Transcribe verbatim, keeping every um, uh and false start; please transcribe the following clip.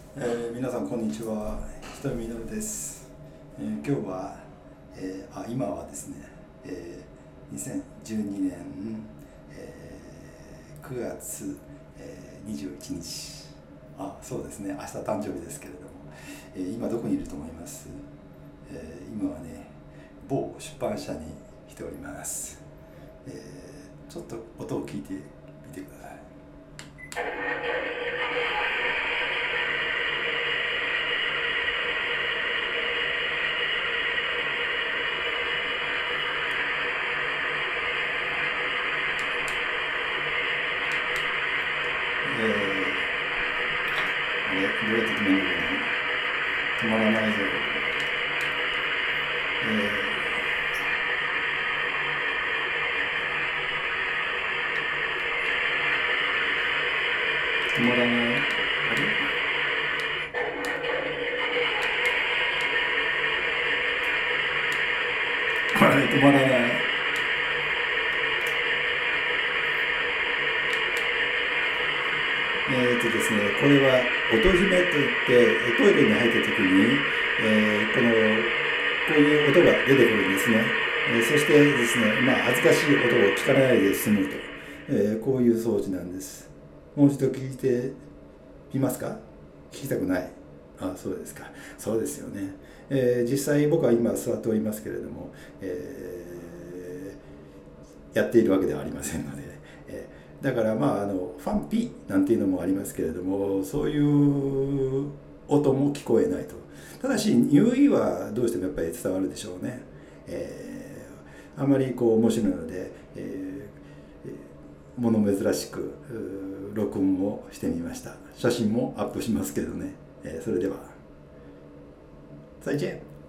えー、皆さんこんにちは、ひとみみのるです。えー、今日は、えー、あ今はですね、えー、にせんじゅうにねん、えー、くがつ、えー、にじゅういちにち、あそうですね、明日誕生日ですけれども、えー、今どこにいると思います？えー、今はね、某出版社に来ております。えー、ちょっと音を聞いてみてください。えーあれどうやって止めるのかな。止まらないぞ。えー、止まらない。あれあれ止まらない。えーっとですね、これは音姫といってトイレに入った時に、えーこのこういう音が出てくるんですね。えーそしてですね、まあ、恥ずかしい音を聞かないで済むと、えーこういう装置なんです。もう一度聞いてみますか？聞きたくない。あ、そうですか。そうですよね。えー実際僕は今座っておりますけれども、えーやっているわけではありませんので、えーだからまああのファンピなんていうのもありますけれども、そういう音も聞こえないと。ただし匂いはどうしてもやっぱり伝わるでしょうね。えーあまりこう面白いので、えー、物珍しく録音をしてみました。写真もアップしますけどね。えーそれでは再见。